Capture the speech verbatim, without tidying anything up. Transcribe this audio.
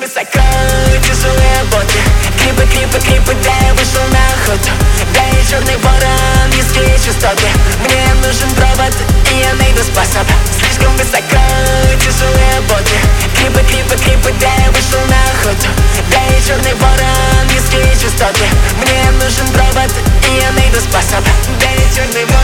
высоко, тяжелые боты, клипы, клипы, клипы, да я вышел на охоту. Да я черный ворон, низкие частоты. Мне нужен провод, и я найду способ. Слишком высоко, тяжелые боты, клипы, клипы, клипы, да я вышел на охоту. Да я черный ворон, низкие частоты. Мне нужен провод, и я найду способ. Да я черный ворон.